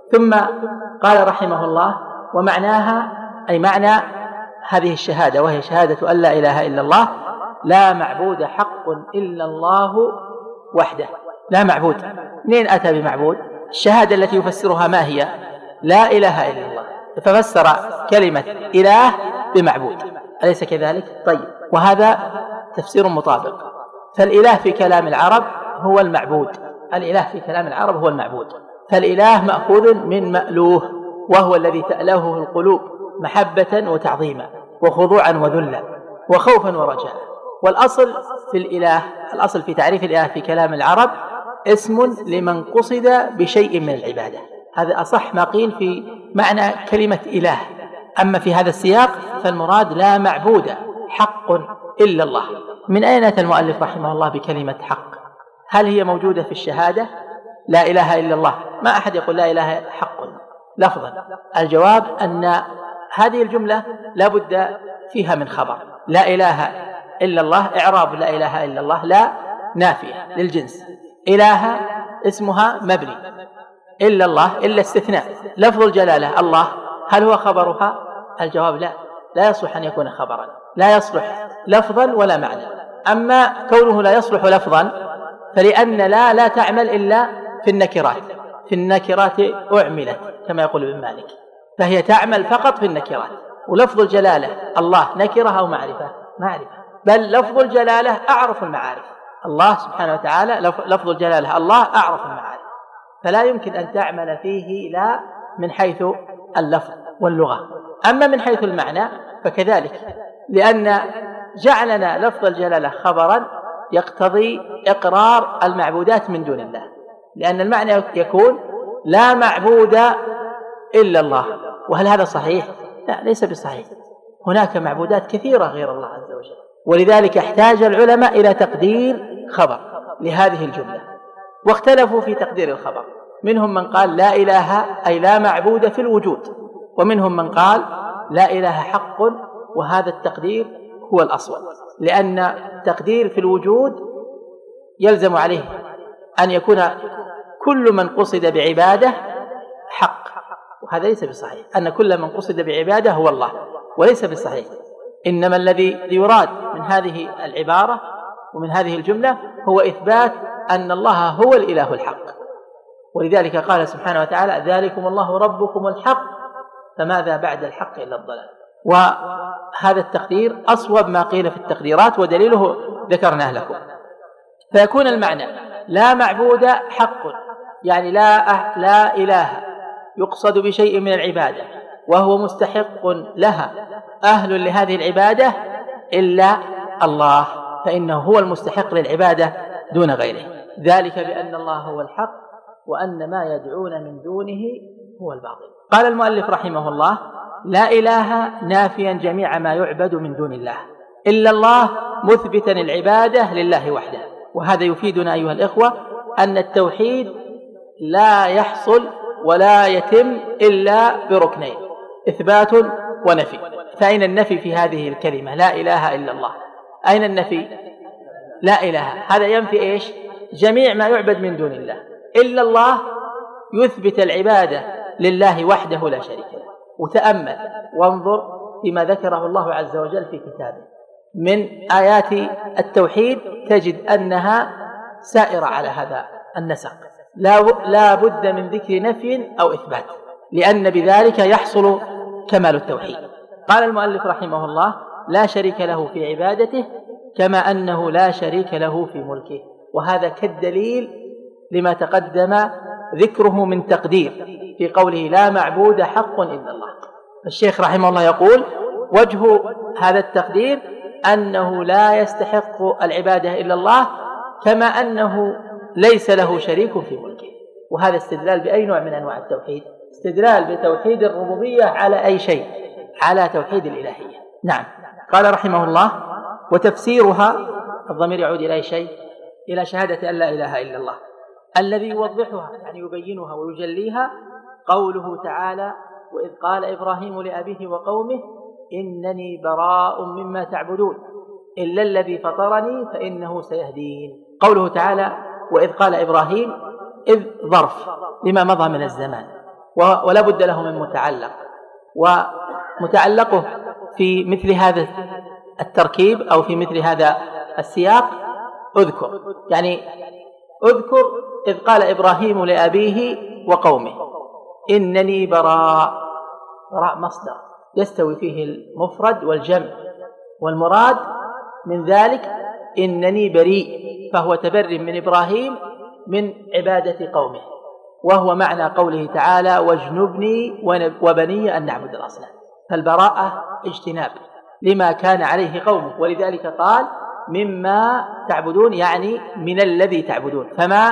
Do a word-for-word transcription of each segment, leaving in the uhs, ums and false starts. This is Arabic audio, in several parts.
ثم قال رحمه الله: ومعناها أي معنى هذه الشهادة، وهي شهادة أن لا إله إلا الله، لا معبود حق إلا الله وحده. لا معبود، منين أتى بمعبود؟ الشهادة التي يفسرها ما هي؟ لا إله إلا الله، ففسر كلمة إله بمعبود، أليس كذلك؟ طيب، وهذا تفسير مطابق. فالإله في كلام العرب هو المعبود، الإله في كلام العرب هو المعبود، فالإله مأخوذ من مألوه، وهو الذي تألهه القلوب محبة وتعظيما وخضوعا وذلا وخوفا ورجاء. والأصل في الإله، الأصل في تعريف الإله في كلام العرب اسم لمن قصد بشيء من العبادة، هذا أصح ما قيل في معنى كلمة إله. أما في هذا السياق فالمراد لا معبود حق إلا الله. من أين أتى المؤلف رحمه الله بكلمة حق؟ هل هي موجودة في الشهادة لا إله إلا الله؟ ما أحد يقول لا إله حق لفظا. الجواب أن هذه الجملة لا بد فيها من خبر. لا إله إلا الله إعراب لا إله إلا الله لا نافية للجنس، إله اسمها مبني، إلا الله إلا استثناء. لفظ الجلالة الله هل هو خبرها؟ الجواب لا، لا يصلح أن يكون خبرا، لا يصلح لفظا ولا معنى. أما كونه لا يصلح لفظا فلأن لا لا تعمل إلا في النكرات، في النكرات أعملت كما يقول ابن مالك، فهي تعمل فقط في النكرات. ولفظ الجلالة الله نكرة أو معرفة؟ معرفة، بل لفظ الجلالة أعرف المعارف. الله سبحانه وتعالى لفظ الجلالة الله أعرف المعارف، فلا يمكن أن تعمل فيه لا من حيث اللفظ واللغة. أما من حيث المعنى فكذلك، لأن جعلنا لفظ الجلالة خبرا يقتضي إقرار المعبودات من دون الله، لأن المعنى يكون لا معبود إلا الله. وهل هذا صحيح؟ لا، ليس بصحيح، هناك معبودات كثيرة غير الله عز وجل، ولذلك احتاج العلماء إلى تقدير خبر لهذه الجملة، واختلفوا في تقدير الخبر. منهم من قال لا إله أي لا معبود في الوجود، ومنهم من قال لا إله حق، وهذا التقدير هو الأصوب، لأن تقدير في الوجود يلزم عليه أن يكون كل من قصد بعبادة حق، وهذا ليس بصحيح، أن كل من قصد بعبادة هو الله، وليس بصحيح. إنما الذي يراد من هذه العبارة ومن هذه الجملة هو إثبات أن الله هو الإله الحق، ولذلك قال سبحانه وتعالى ذلكم الله ربكم الحق فماذا بعد الحق إلا الضلال. وهذا التقدير أصوب ما قيل في التقديرات، ودليله ذكرناه لكم. فيكون المعنى لا معبود حق، يعني لا, أه لا إله يقصد بشيء من العبادة وهو مستحق لها أهل لهذه العبادة إلا الله، فإنه هو المستحق للعبادة دون غيره، ذلك بأن الله هو الحق وأن ما يدعون من دونه هو الباطل. قال المؤلف رحمه الله لا إله نافيا جميع ما يعبد من دون الله، إلا الله مثبتا العبادة لله وحده. وهذا يفيدنا أيها الإخوة أن التوحيد لا يحصل ولا يتم إلا بركنين، إثبات ونفي. فأين النفي في هذه الكلمة لا إله إلا الله؟ أين النفي؟ لا إله هذا ينفي إيش؟ جميع ما يعبد من دون الله. إلا الله يثبت العبادة لله وحده لا شريك له. وتأمل وانظر فيما ذكره الله عز وجل في كتابه من آيات التوحيد، تجد أنها سائرة على هذا النسق، لا بد من ذكر نفي أو إثبات، لأن بذلك يحصل كمال التوحيد. قال المؤلف رحمه الله لا شريك له في عبادته كما أنه لا شريك له في ملكه. وهذا كالدليل لما تقدم ذكره من تقدير في قوله لا معبود حق إلا الله. الشيخ رحمه الله يقول وجه هذا التقدير أنه لا يستحق العبادة إلا الله، كما أنه ليس له شريك في ملكه. وهذا استدلال بأي نوع من أنواع التوحيد؟ استدلال بتوحيد الربوبية على أي شيء؟ على توحيد الإلهية. نعم. قال رحمه الله وتفسيرها، الضمير يعود إلى أي شيء؟ إلى شهادة أن لا إله إلا الله. الذي يوضحها يعني يبينها ويجليها قوله تعالى وإذ قال إبراهيم لأبيه وقومه إنني براء مما تعبدون إلا الذي فطرني فإنه سيهدين. قوله تعالى وإذ قال إبراهيم إذ ظرف لما مضى من الزمان، ولا بد له من متعلق، ومتعلقه في مثل هذا التركيب أو في مثل هذا السياق اذكر، يعني اذكر إذ قال إبراهيم لأبيه وقومه إنني براء. براء مصدر يستوي فيه المفرد والجمع، والمراد من ذلك إنني بريء، فهو تبر من إبراهيم من عبادة قومه، وهو معنى قوله تعالى واجنبني وبني أن نعبد الأصنام. فالبراءة اجتناب لما كان عليه قومه، ولذلك قال مما تعبدون، يعني من الذي تعبدون، فما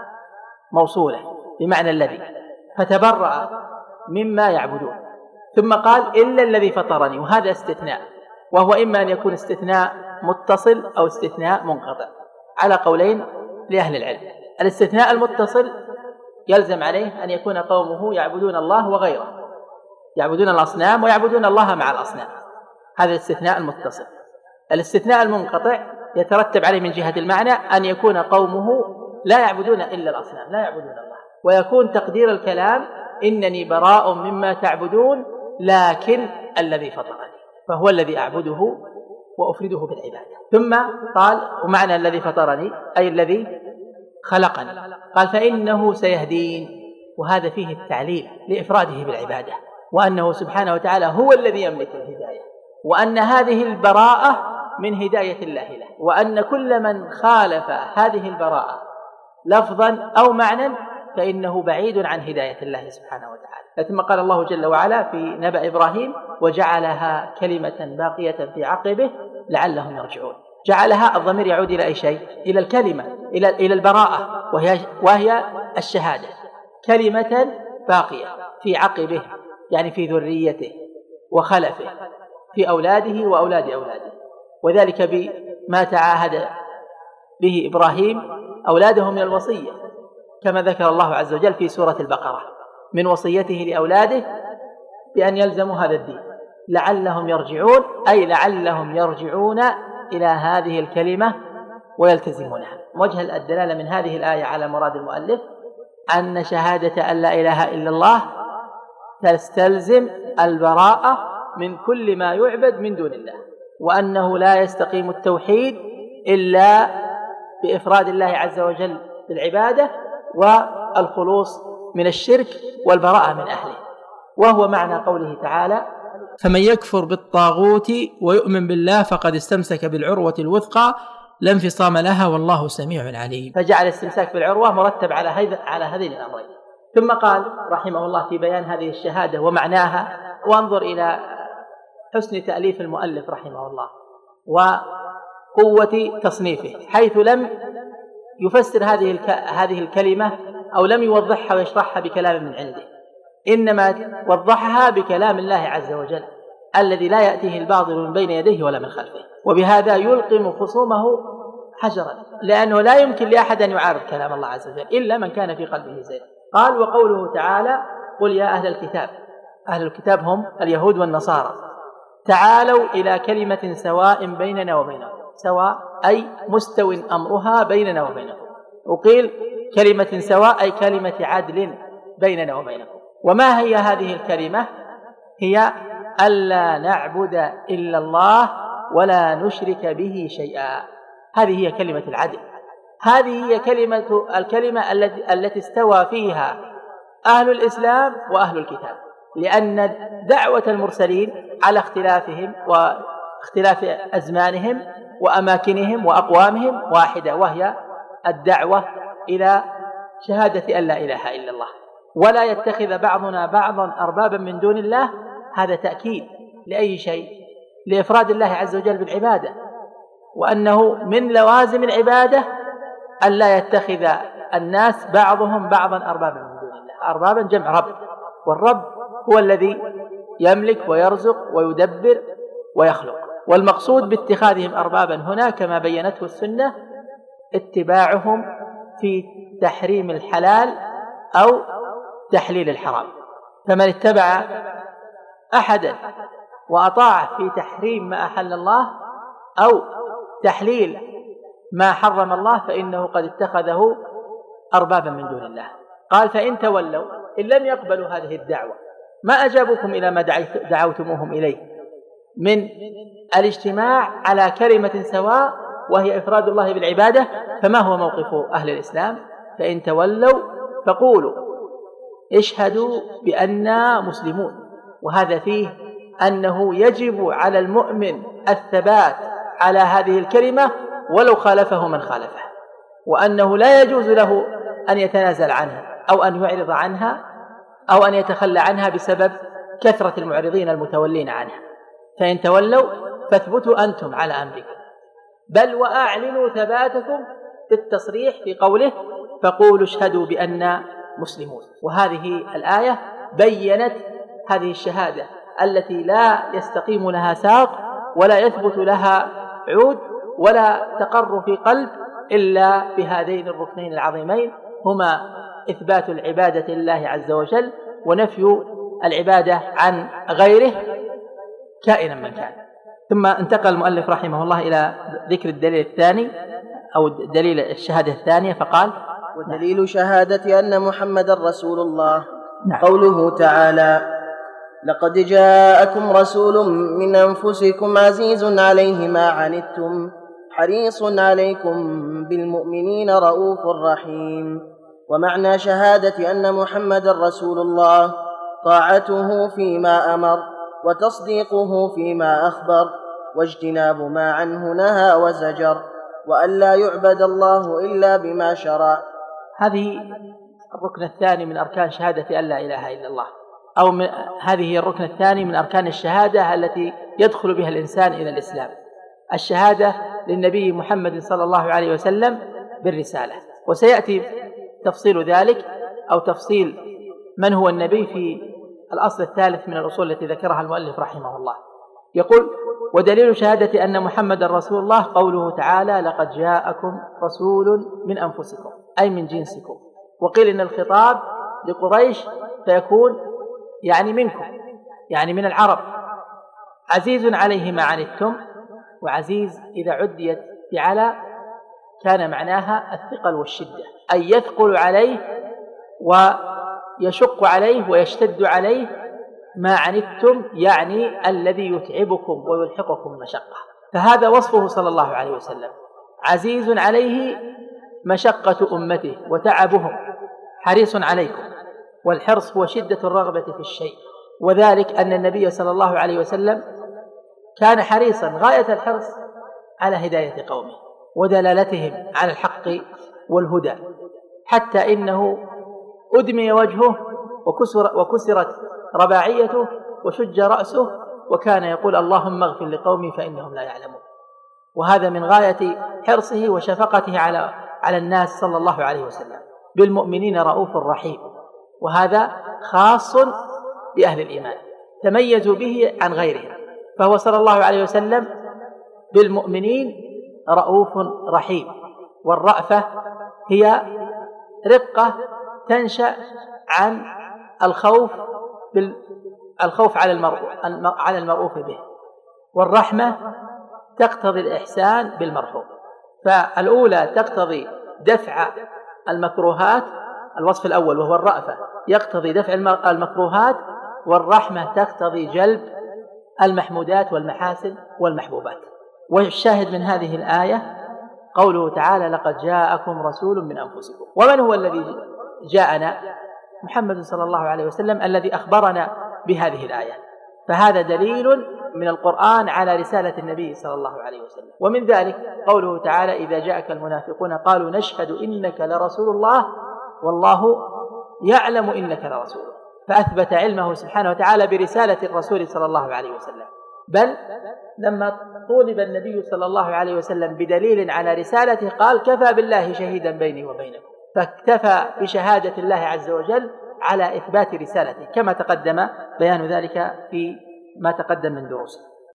موصولة بمعنى الذي، فتبرأ مما يعبدون. ثم قال إلا الذي فطرني، وهذا استثناء، وهو إما أن يكون استثناء متصل أو استثناء منقطع على قولين لأهل العلم. الاستثناء المتصل يلزم عليه أن يكون قومه يعبدون الله وغيره، يعبدون الأصنام ويعبدون الله مع الأصنام، هذا الاستثناء المتصل. الاستثناء المنقطع يترتب عليه من جهة المعنى أن يكون قومه لا يعبدون إلا الأصنام، لا يعبدون الله، ويكون تقدير الكلام إنني براء مما تعبدون لكن الذي فطرني، فهو الذي أعبده وأفرده بالعبادة. ثم قال ومعنى الذي فطرني أي الذي خلقني، قال فإنه سيهدين، وهذا فيه التعليل لإفراده بالعبادة، وأنه سبحانه وتعالى هو الذي يملك الهداية، وأن هذه البراءة من هداية الله له، وأن كل من خالف هذه البراءة لفظا أو معنى فإنه بعيد عن هداية الله سبحانه وتعالى. ثم قال الله جل وعلا في نبأ إبراهيم وجعلها كلمة باقية في عقبه لعلهم يرجعون. جعلها الضمير يعود إلى أي شيء؟ إلى الكلمة، إلى إلى البراءة، وهي وهي الشهادة، كلمة باقية في عقبه يعني في ذريته وخلفه، في أولاده وأولاد أولاده، وذلك بما تعاهد به إبراهيم أولاده من الوصية، كما ذكر الله عز وجل في سورة البقرة من وصيته لأولاده بأن يلزموا هذا الدين لعلهم يرجعون، أي لعلهم يرجعون إلى هذه الكلمة ويلتزمونها. وجه الدلالة من هذه الآية على مراد المؤلف أن شهادة أن لا إله إلا الله تستلزم البراءة من كل ما يعبد من دون الله، وأنه لا يستقيم التوحيد إلا بإفراد الله عز وجل بالعبادة والخلوص من الشرك والبراءة من أهله، وهو معنى قوله تعالى فمن يكفر بالطاغوت ويؤمن بالله فقد استمسك بالعروة الوثقى لا انفصام لها والله سميع عليم. فجعل الاستمساك بالعروة مرتب على هذا على هذين الأمرين. ثم قال رحمه الله في بيان هذه الشهادة ومعناها، وانظر إلى حسن تأليف المؤلف رحمه الله وقوة تصنيفه، حيث لم يفسر هذه هذه الكلمة أو لم يوضحها ويشرحها بكلام من عنده، إنما وضحها بكلام الله عز وجل الذي لا يأتيه الباطل من بين يديه ولا من خلفه، وبهذا يلقم خصومه حجرا، لأنه لا يمكن لأحد أن يعارض كلام الله عز وجل إلا من كان في قلبه زيغ. قال وقوله تعالى قل يا أهل الكتاب، أهل الكتاب هم اليهود والنصارى، تعالوا إلى كلمة سواء بيننا وبينكم، سواء أي مستو أمرها بيننا وبينكم، وقيل كلمة سواء أي كلمة عدل بيننا وبينكم. وما هي هذه الكلمة؟ هي ألا نعبد إلا الله ولا نشرك به شيئا، هذه هي كلمة العدل، هذه هي كلمة الكلمة التي التي استوى فيها أهل الإسلام وأهل الكتاب، لأن دعوة المرسلين على اختلافهم واختلاف أزمانهم وأماكنهم وأقوامهم واحدة، وهي الدعوة إلى شهادة أن لا إله إلا الله، ولا يتخذ بعضنا بعضا أربابا من دون الله. هذا تأكيد لأي شيء؟ لإفراد الله عز وجل بالعبادة، وأنه من لوازم العبادة أن لا يتخذ الناس بعضهم بعضا أربابا من دون الله. أربابا جمع رب، والرب هو الذي يملك ويرزق ويدبر ويخلق، والمقصود باتخاذهم أربابا هنا كما بينته السنة اتباعهم في تحريم الحلال أو تحليل الحرام، فمن اتبع أحدا وأطاع في تحريم ما أحل الله أو تحليل ما حرم الله فإنه قد اتخذه أربابا من دون الله. قال فإن تولوا إن لم يقبلوا هذه الدعوة ما أجابوكم إلى ما دعوتموهم إليه من الاجتماع على كلمة سواء وهي إفراد الله بالعبادة، فما هو موقف أهل الإسلام؟ فإن تولوا فقولوا اشهدوا بأننا مسلمون. وهذا فيه أنه يجب على المؤمن الثبات على هذه الكلمة ولو خالفه من خالفه، وأنه لا يجوز له أن يتنازل عنها أو أن يعرض عنها أو أن يتخلى عنها بسبب كثرة المعرضين المتولين عنها. فإن تولوا فاثبتوا أنتم على أمركم، بل وأعلنوا ثباتكم بالتصريح في قوله فقولوا اشهدوا بأننا مسلمون. وهذه الآية بيّنت هذه الشهادة التي لا يستقيم لها ساق ولا يثبت لها عود ولا تقر في قلب إلا بهذين الركنين العظيمين، هما إثبات العبادة لله عز وجل ونفي العبادة عن غيره كائنا من كان. ثم انتقل المؤلف رحمه الله إلى ذكر الدليل الثاني أو دليل الشهادة الثانية، فقال ودليل شهادة أن محمد رسول الله نعم. قوله تعالى لقد جاءكم رسول من أنفسكم عزيز عليه ما عنتم حريص عليكم بالمؤمنين رؤوف رحيم. ومعنى شهادة أن محمد رسول الله طاعته فيما أمر وتصديقه فيما أخبر واجتناب ما عنه نهى وزجر، وأن لا يعبد الله إلا بما شرع. هذه الركن الثاني من أركان شهادة أن لا إله إلا الله، أو من هذه الركن الثاني من أركان الشهادة التي يدخل بها الإنسان إلى الإسلام، الشهادة للنبي محمد صلى الله عليه وسلم بالرسالة. وسيأتي تفصيل ذلك أو تفصيل من هو النبي في الأصل الثالث من الأصول التي ذكرها المؤلف رحمه الله. يقول ودليل شهادة أن محمد رسول الله قوله تعالى لقد جاءكم رسول من أنفسكم أي من جنسكم، وقيل إن الخطاب لقريش فيكون يعني منكم، يعني من العرب. عزيز عليه ما عنتم، وعزيز إذا عديت بعلى كان معناها الثقل والشدة، أي يثقل عليه ويشق عليه ويشتد عليه ما عنتم، يعني الذي يتعبكم ويلحقكم مشقة. فهذا وصفه صلى الله عليه وسلم، عزيز عليه مشقة أمته وتعبهم، حريص عليكم. والحرص هو شدة الرغبة في الشيء، وذلك أن النبي صلى الله عليه وسلم كان حريصا غاية الحرص على هداية قومه ودلالتهم على الحق والهدى، حتى إنه أدمي وجهه وكسر وكسرت رباعيته وشج رأسه، وكان يقول اللهم اغفر لقومي فإنهم لا يعلمون. وهذا من غاية حرصه وشفقته على على الناس صلى الله عليه وسلم. بالمؤمنين رؤوف رحيم، وهذا خاص بأهل الإيمان تميزوا به عن غيرهم، فهو صلى الله عليه وسلم بالمؤمنين رؤوف رحيم. والرأفة هي رقة تنشأ عن الخوف بالخوف على المرء على المرؤوف به، والرحمة تقتضي الإحسان بالمرحوم. فالأولى تقتضي دفع المكروهات، الوصف الأول وهو الرأفة يقتضي دفع المكروهات، والرحمة تقتضي جلب المحمودات والمحاسن والمحبوبات. والشاهد من هذه الآية قوله تعالى لقد جاءكم رسول من أنفسكم. ومن هو الذي جاءنا؟ محمد صلى الله عليه وسلم الذي أخبرنا بهذه الآية. فهذا دليل من القرآن على رسالة النبي صلى الله عليه وسلم. ومن ذلك قوله تعالى إذا جاءك المنافقون قالوا نشهد إنك لرسول الله والله يعلم إنك لرسوله، فأثبت علمه سبحانه وتعالى برسالة الرسول صلى الله عليه وسلم. بل لما طولب النبي صلى الله عليه وسلم بدليل على رسالته قال كفى بالله شهيدا بيني وبينكم، فاكتفى بشهادة الله عز وجل على إثبات رسالته، كما تقدم بيان ذلك في ما تقدم من دروسه.